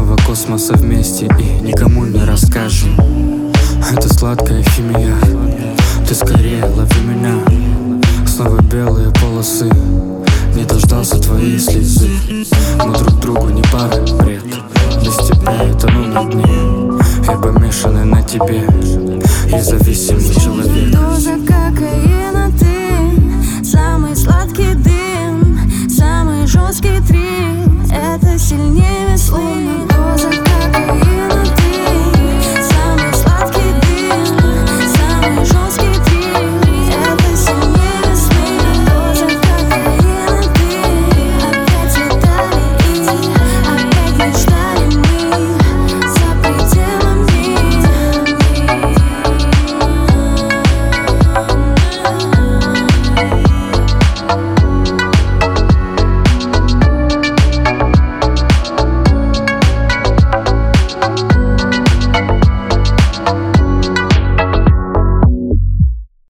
самого космоса вместе и никому не расскажем. Это сладкая химия, ты скорее лови меня. Снова белые полосы, не дождался твоей слезы. Мы друг другу не пара, бред. Без тебя я тону на дне, я помешанный на тебе, я зависимый.